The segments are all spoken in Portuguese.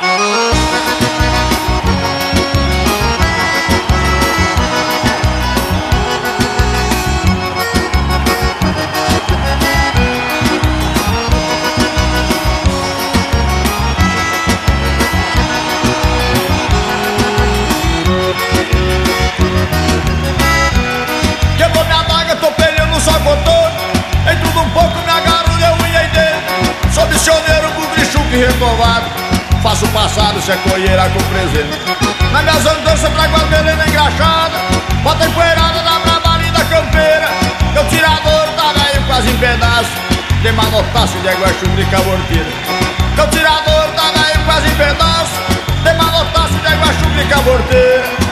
Renovado, faço passado se é colheira com presente. Nas minhas andanças trago a melena engraxada, bota empoeirada na brava linda campeira. Meu tirador tá velho quase em pedaço, de manotaço de guaxubre e caborteira. Meu tirador tá velho quase em pedaço, de manotaço de guaxubre e caborteira.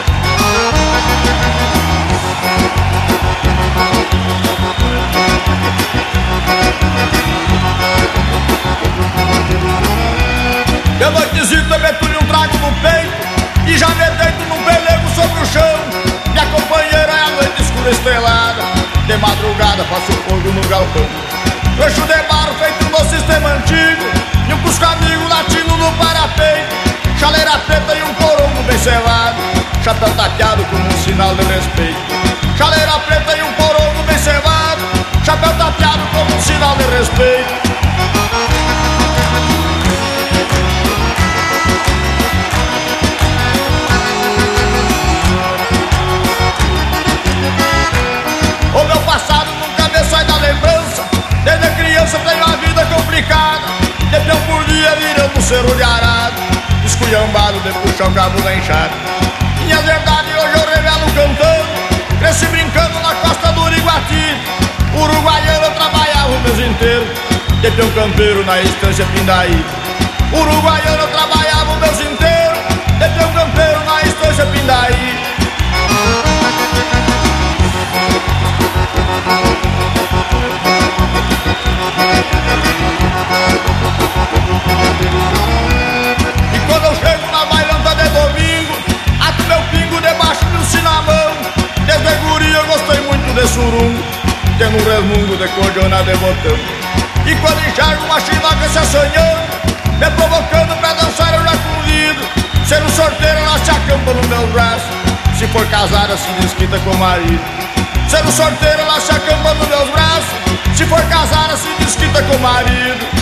De noitezita meto-lhe um trago no peito e já me deito num pelego sobre o chão. Minha companheira é a noite escura estrelada, de madrugada faço fogo no galpão. Rancho de barro feito no sistema antigo e um cusco amigo latino no parapeito. Chaleira preta e um corongo bem selado, chapéu tapeado como um sinal de respeito. Chaleira preta e um corongo bem selado, chapéu tapeado como um sinal de respeito. O meu passado nunca me sai da lembrança, desde criança tenho a vida complicada. De peão por dia virando um cerro de arado, esculhambado de puxar o cabo da enxada. Minha verdade hoje eu revelo cantando, cresci brincando na costa do Uriguati. Uruguaiano eu trabalhava o mês inteiro, de peão campeiro na estância Pindaí. Uruguaiano eu trabalhava o mês inteiro, de peão campeiro na estância Pindaí. E quando eu chego na bailanta de domingo, ato meu pingo debaixo de um cinamão. Desde guri eu gostei muito de surungo, tendo um resmungo de cordona de botão. E quando enxergo uma chinoca se assanhando, me provocando pra dançar eu já convido. Sendo sorteira ela se acampa no meu braço, se for casada se desquita com o marido. Sendo sorteira ela se acampa nos meus braços, se for casada se desquita com o marido.